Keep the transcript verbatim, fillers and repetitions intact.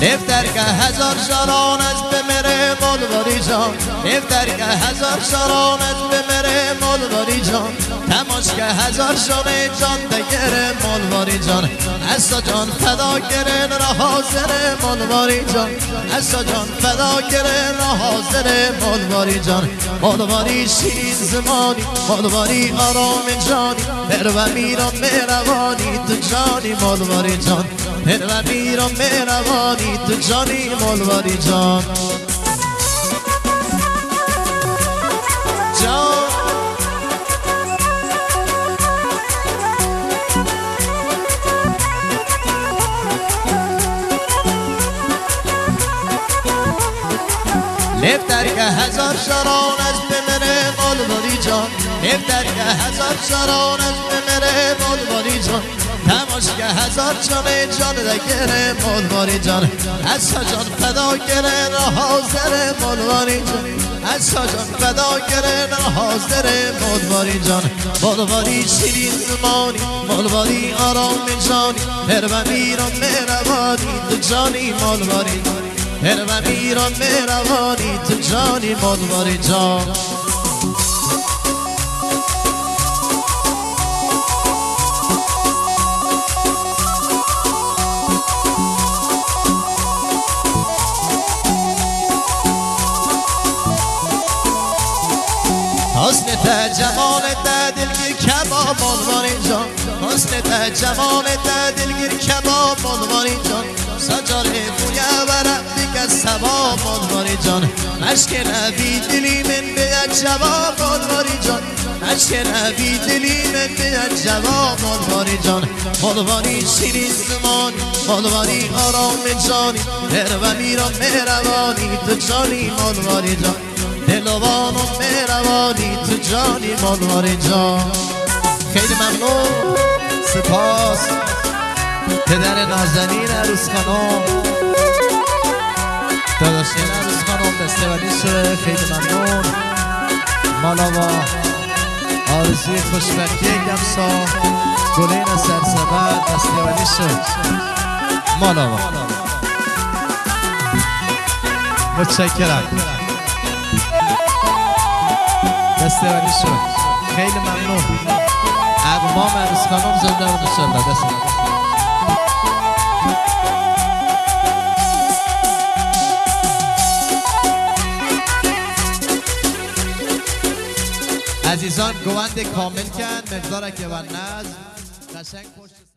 نفتر که هزار شاران از بمره مولواری جان نفتر که هزار شاران از بمره مولواری جان تماش که هزار شانه جان دگره مولواری جان اسا جان فدا گره را حاضره مولواری جان اسا جان فدا گره را حاضره مولواری جان مولواری شیرین زمانی مولواری آرام جانی پر و میرم مهربانی تو جانی مولواری جان پر و میرم مهربانی تو جانی مولواری جان جان نفتر که هزار شاران از بمره مولواری جان نفتر که هزار شاران از بمره مولواری جان تماش که هزار جانه جان دگره مولواری جان اسا جان فدا گره را حاضره مولواری جان اسا جان فدا گره را حاضره مولواری جان مولواری شیرین زمانی مولواری آرام جانی پر و میرم مهربانی تو جانی مولواری پر و میرم مهربانی تو جانی مولواری جان حسن تا جمال تا دلگیر کباب مولواری جان حسن تا جمال تا دلگیر کباب مولواری جان سجاره بویا برم دیگه سباب مولواری جان مشک نبی دلی من بیاد جواب مولواری جان مشک نبی دلی من بیاد جواب مولواری جان مولواری شیرین زمانی مولواری آرام جانی پر و میرم مهربانی تو جانی مولواری جان دلوان و مهربانی تو جانی مولواری جان خیلی ممنون سپاس پدر نازنین عروس خانم داداشین عروس خانم دستوانی شده خیلی ممنون مالاوا آرزوی خوشبختی گمسا گلین سرسبر دستوانی شد مالاوا متشکرم دستوانی شد خیلی ممنون اقوام عروس خانم زنده و نشالله دستوانی عزیزان گوند کامل کن مقدار که و نظم قشنگ پشت